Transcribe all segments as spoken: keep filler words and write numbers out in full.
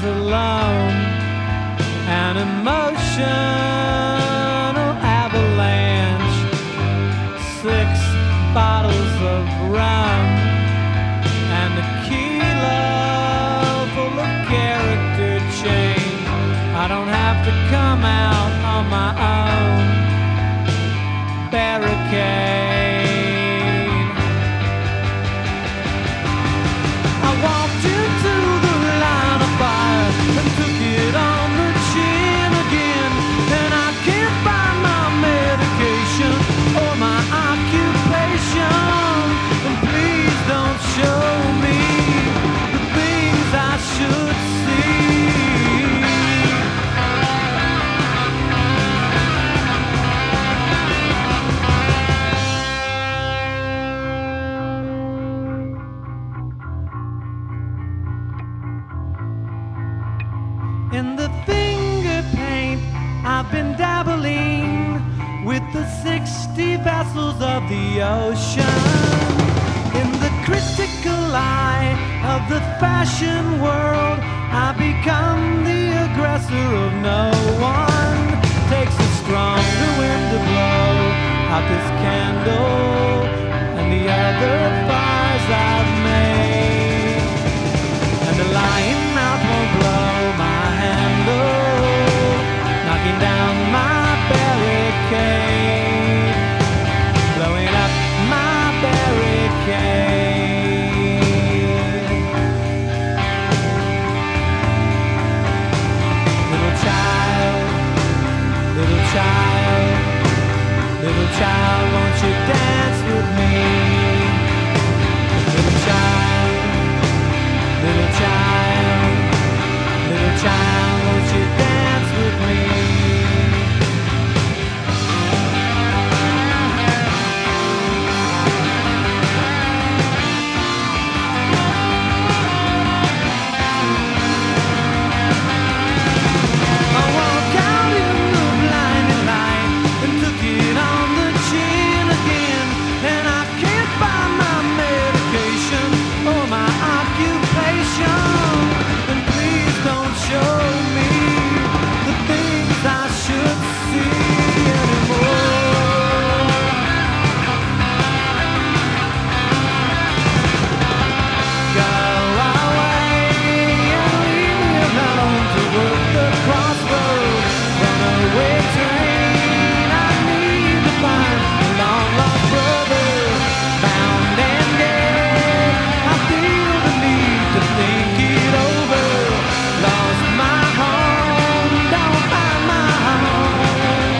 alone. An emotional avalanche. Six bottles of rum and a kilo full of character change. I don't have to come out on my own barricade. I walked into the line of fire and took it on the chin again. And I can't find my medication or my occupation. And please don't show me the things I should see. In the finger paint, I've been dabbling with the sixty vessels of the ocean. In the critical eye of the fashion world, I become the aggressor of no one. Takes a stronger wind to blow out this candle and the other fires I've made. And the lying mouth won't blow my handle, knocking down my barricade, blowing up my barricade. Little child, little child, little child, won't you dance with me? Little child, little child, little child, won't you dance with me? I walk out in the blinding light and took it on the chin again. And I can't find my medication or my occupation. And please don't show me the things I should see anymore. Go away and leave me alone to work the crossroads. Runaway train, I need to find a long lost brother, bound and dead. I feel the need to think it over. Lost my home, don't find my home.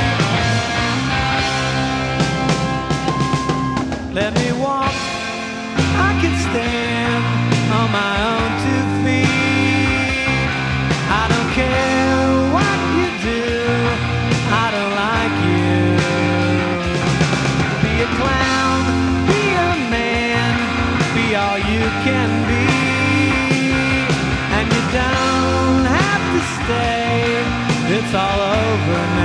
Let me walk, I can stand on my own two feet. I don't care what you do, I don't like you. Be a clown, be a man, be all you can be. And you don't have to stay, it's all over now.